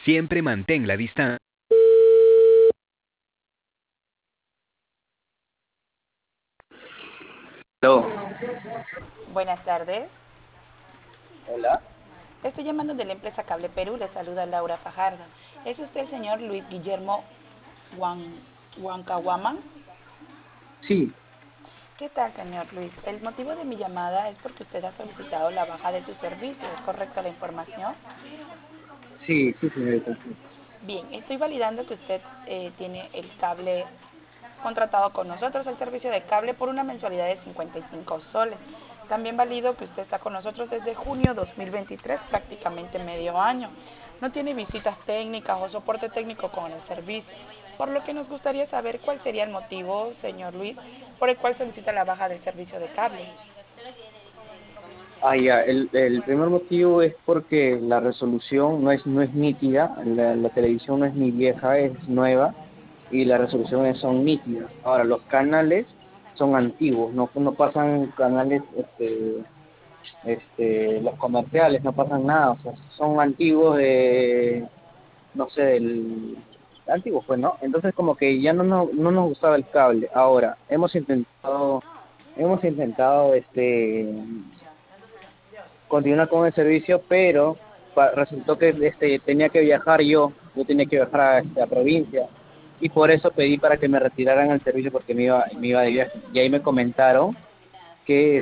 Siempre mantén la distancia. Aló. Buenas tardes. Hola. Estoy llamando de la empresa Cable Perú. Le saluda Laura Fajardo. ¿Es usted el señor Luis Guillermo Huancahuaman? Sí, ¿Qué tal, señor Luis? El motivo de mi llamada es porque usted ha solicitado la baja de su servicio. ¿Es correcta la información? sí, señorita, sí. Bien, estoy validando que usted tiene el cable contratado con nosotros, el servicio de cable, por una mensualidad de 55 soles. También valido que usted está con nosotros desde junio 2023, prácticamente medio año. No tiene visitas técnicas o soporte técnico con el servicio, por lo que nos gustaría saber cuál sería el motivo, señor Luis, por el cual solicita la baja del servicio de cable. Ya, el primer motivo es porque la resolución no es nítida, la televisión no es ni vieja, es nueva, y las resoluciones son nítidas. Ahora, los canales son antiguos, no pasan canales, los comerciales, no pasan nada, o sea, son antiguos no sé, antiguos pues, ¿no? Entonces como que ya no nos gustaba el cable. Ahora, hemos intentado continuar con el servicio, pero resultó que tenía que viajar yo tenía que viajar a provincia, y por eso pedí para que me retiraran el servicio porque me iba de viaje. Y ahí me comentaron que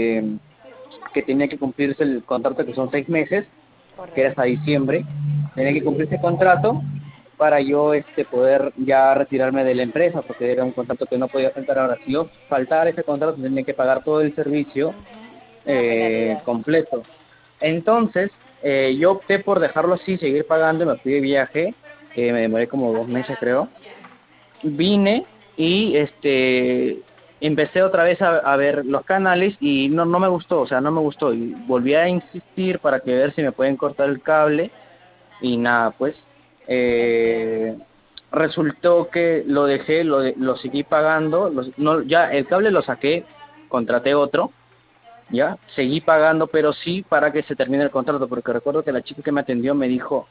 que tenía que cumplirse el contrato, que son 6 meses, que era hasta Correcto. diciembre. Tenía que cumplir ese contrato para yo poder ya retirarme de la empresa, porque era un contrato que no podía faltar. Ahora, si yo faltara ese contrato, tenía que pagar todo el servicio Una penalidad. completo. Entonces, yo opté por dejarlo así, seguir pagando. Me fui de viaje, me demoré como 2 meses, creo. Vine y empecé otra vez a ver los canales, y no me gustó, o sea, no me gustó. Y volví a insistir para que ver si me pueden cortar el cable, y nada, pues Entiendo. eh, resultó que lo dejé, lo seguí pagando. No, ya el cable lo saqué, contraté otro, ya, seguí pagando, pero sí para que se termine el contrato, porque recuerdo que la chica que me atendió me dijo,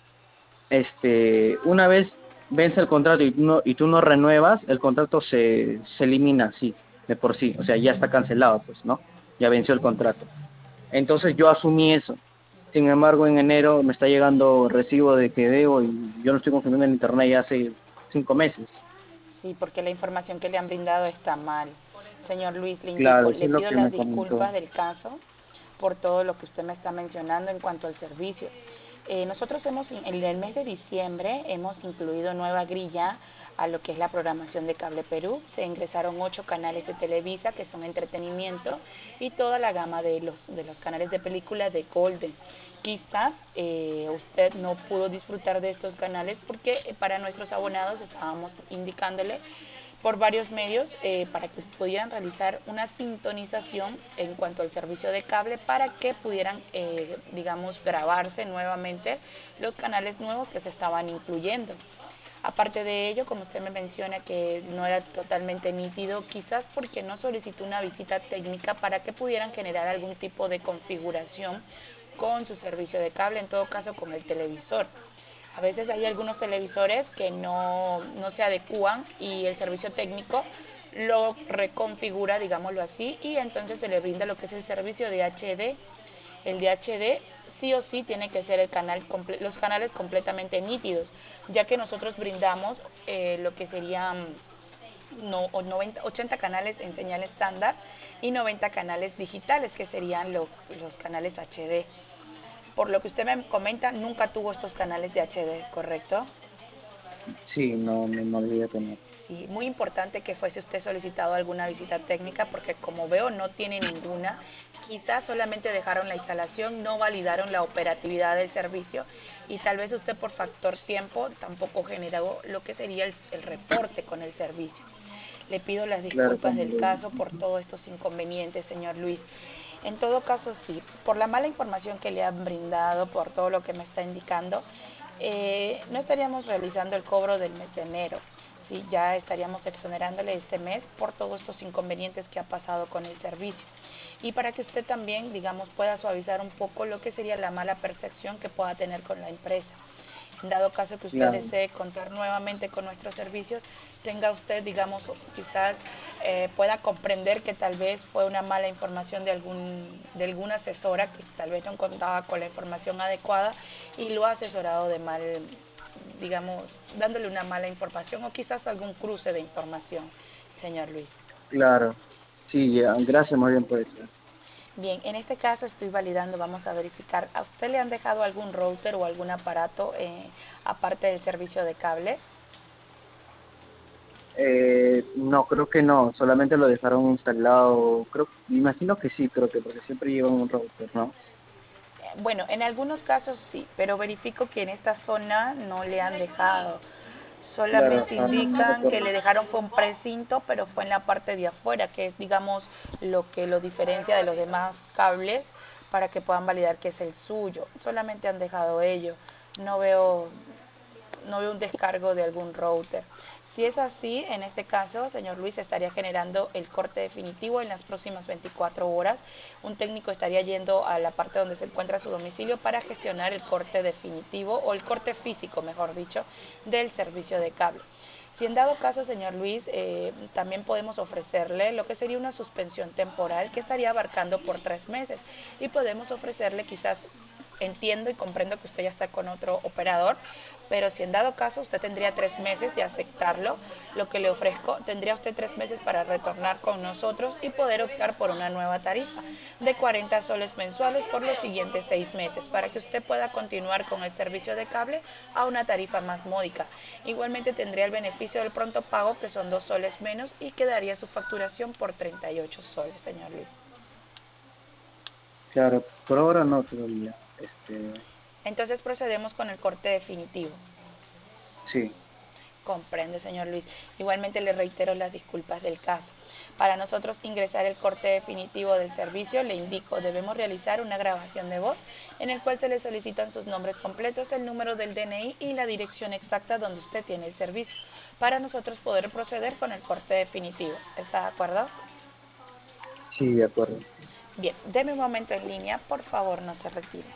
una vez vence el contrato y tú no renuevas, el contrato se elimina así, de por sí, o sea, ya está cancelado, pues, ¿no? Ya venció el contrato. Entonces yo asumí eso. Sin embargo, en enero me está llegando recibo de que debo, y yo no estoy consumiendo el internet ya hace 5 meses. Sí, porque la información que le han brindado está mal. Señor Luis, le indico, Claro, eso le es lo pido que las me comentó. disculpas del caso por todo lo que usted me está mencionando en cuanto al servicio. Nosotros en el mes de diciembre hemos incluido nueva grilla a lo que es la programación de Cable Perú. Se ingresaron 8 canales de Televisa, que son entretenimiento, y toda la gama de los canales de película de Golden. Quizás usted no pudo disfrutar de estos canales porque para nuestros abonados estábamos indicándole por varios medios para que pudieran realizar una sintonización en cuanto al servicio de cable para que pudieran, digamos, grabarse nuevamente los canales nuevos que se estaban incluyendo. Aparte de ello, como usted me menciona que no era totalmente nítido, quizás porque no solicitó una visita técnica para que pudieran generar algún tipo de configuración con su servicio de cable, en todo caso con el televisor. A veces hay algunos televisores que no se adecúan y el servicio técnico lo reconfigura, digámoslo así, y entonces se le brinda lo que es el servicio de HD. El de HD sí o sí tiene que ser los canales completamente nítidos, ya que nosotros brindamos lo que serían 80 canales en señal estándar y 90 canales digitales, que serían los canales HD. Por lo que usted me comenta, nunca tuvo estos canales de HD, ¿correcto? Sí, no olvidé tener. Sí, muy importante que fuese usted solicitado alguna visita técnica porque como veo no tiene ninguna. Quizás solamente dejaron la instalación, no validaron la operatividad del servicio y tal vez usted por factor tiempo tampoco generó lo que sería el reporte con el servicio. Le pido las Claro, disculpas como del caso por todos estos inconvenientes, señor Luis. En todo caso, sí, por la mala información que le han brindado, por todo lo que me está indicando, no estaríamos realizando el cobro del mes de enero. Sí, ya estaríamos exonerándole este mes por todos estos inconvenientes que ha pasado con el servicio. Y para que usted también, digamos, pueda suavizar un poco lo que sería la mala percepción que pueda tener con la empresa. Dado caso que usted claro, desee contar nuevamente con nuestros servicios, tenga usted, digamos, quizás pueda comprender que tal vez fue una mala información de alguna asesora que tal vez no contaba con la información adecuada y lo ha asesorado de mal, digamos, dándole una mala información o quizás algún cruce de información, señor Luis. claro. Sí, ya, gracias más bien por eso. Bien, en este caso estoy validando, vamos a verificar, ¿a usted le han dejado algún router o algún aparato aparte del servicio de cable? No, creo que no, solamente lo dejaron instalado, creo, imagino que sí, creo que porque siempre llevan un router, ¿no? Bueno, en algunos casos sí, pero verifico que en esta zona no le han dejado. Claro, Solamente no indican que recuerdo. le dejaron fue un precinto, pero fue en la parte de afuera, que es, digamos, lo que lo diferencia de los demás cables para que puedan validar que es el suyo. Solamente han dejado ello. No veo no veo un descargo de algún router. Si es así, en este caso, señor Luis, estaría generando el corte definitivo en las próximas 24 horas. Un técnico estaría yendo a la parte donde se encuentra su domicilio para gestionar el corte definitivo o el corte físico, mejor dicho, del servicio de cable. Si en dado caso, señor Luis, también podemos ofrecerle lo que sería una suspensión temporal que estaría abarcando por 3 meses y podemos ofrecerle quizás, entiendo y comprendo que usted ya está con otro operador, pero si en dado caso usted tendría 3 meses de aceptarlo, lo que le ofrezco, tendría usted 3 meses para retornar con nosotros y poder optar por una nueva tarifa de 40 soles mensuales por los siguientes 6 meses, para que usted pueda continuar con el servicio de cable a una tarifa más módica. Igualmente tendría el beneficio del pronto pago, que son 2 soles menos, y quedaría su facturación por 38 soles, señor Luis. Claro, por ahora no todavía. Entonces procedemos con el corte definitivo. Sí, Comprende, señor Luis. Igualmente le reitero las disculpas del caso. Para nosotros ingresar el corte definitivo del servicio, le indico, debemos realizar una grabación de voz en el cual se le solicitan sus nombres completos, el número del DNI y la dirección exacta donde usted tiene el servicio, para nosotros poder proceder con el corte definitivo. ¿Está de acuerdo? sí, de acuerdo. Bien, deme un momento en línea, por favor, no se retire.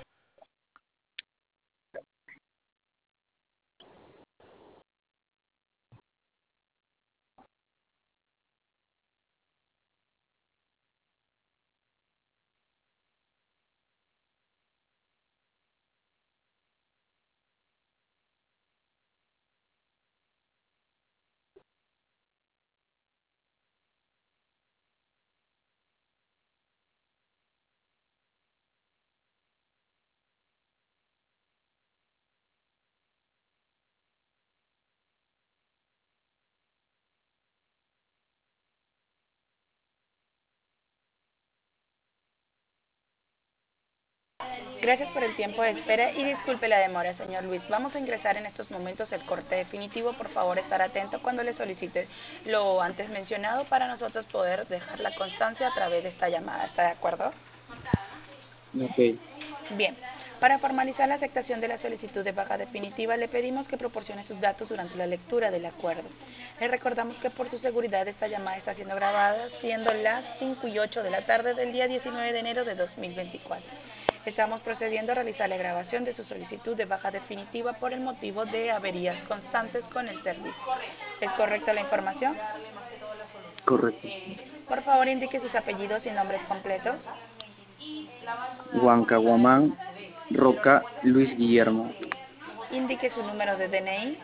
Gracias por el tiempo de espera y disculpe la demora, señor Luis. Vamos a ingresar en estos momentos el corte definitivo. Por favor, estar atento cuando le solicite lo antes mencionado para nosotros poder dejar la constancia a través de esta llamada. ¿Está de acuerdo? Ok, Bien. Para formalizar la aceptación de la solicitud de baja definitiva, le pedimos que proporcione sus datos durante la lectura del acuerdo. Le recordamos que por su seguridad esta llamada está siendo grabada, siendo las 5:08 de la tarde del día 19 de enero de 2024. Estamos procediendo a realizar la grabación de su solicitud de baja definitiva por el motivo de averías constantes con el servicio. ¿Es correcta la información? correcto. Por favor, indique sus apellidos y nombres completos. Huancahuamán, Roca, Luis Guillermo, Indique su número de DNI.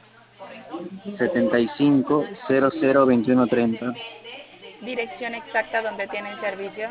75 00 21 30. Dirección exacta donde tiene el servicio.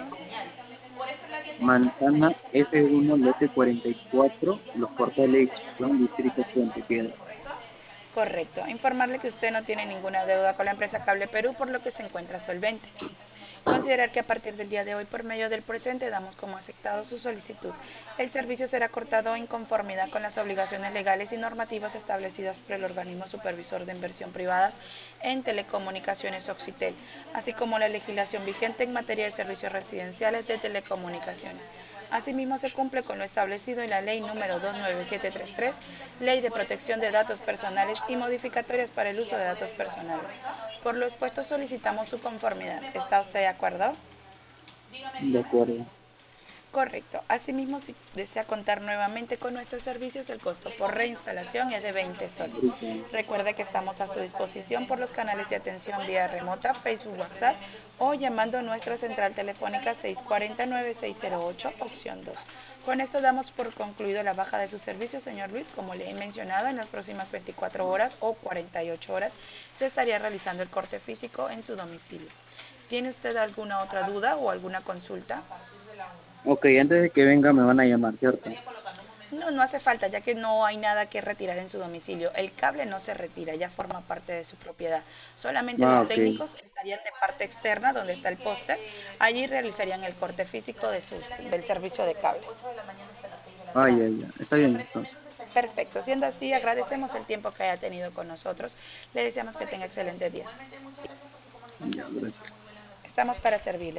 Manzana F1, lote 44, Los Portales, Chillán, Distrito Puente Piedra. Correcto. Informarle que usted no tiene ninguna deuda con la empresa Cable Perú, por lo que se encuentra solvente. Considerar que a partir del día de hoy, por medio del presente, damos como aceptado su solicitud. El servicio será cortado en conformidad con las obligaciones legales y normativas establecidas por el organismo supervisor de inversión privadas en telecomunicaciones Oxitel, así como la legislación vigente en materia de servicios residenciales de telecomunicaciones. Asimismo, se cumple con lo establecido en la Ley número 29733, Ley de Protección de Datos Personales y modificatorias para el uso de datos personales. Por lo expuesto, solicitamos su conformidad. ¿Está usted de acuerdo? De acuerdo. Correcto. Asimismo, si desea contar nuevamente con nuestros servicios, el costo por reinstalación es de 20 soles. Recuerde que estamos a su disposición por los canales de atención vía remota, Facebook, WhatsApp o llamando a nuestra central telefónica 649-608, opción 2. Con esto damos por concluido la baja de su servicio, señor Luis. Como le he mencionado, en las próximas 24 horas o 48 horas se estaría realizando el corte físico en su domicilio. ¿Tiene usted alguna otra duda o alguna consulta? Ok, antes de que venga me van a llamar, ¿cierto? No, no hace falta, ya que no hay nada que retirar en su domicilio. El cable no se retira, ya forma parte de su propiedad. Solamente Ah, los ok. técnicos estarían de parte externa, donde está el póster. Allí realizarían el corte físico del servicio de cables. Ah, ya, ya. Está bien, entonces. Perfecto, siendo así, agradecemos el tiempo que haya tenido con nosotros. Le deseamos que tenga excelente día. Ya, gracias. Estamos para servirle.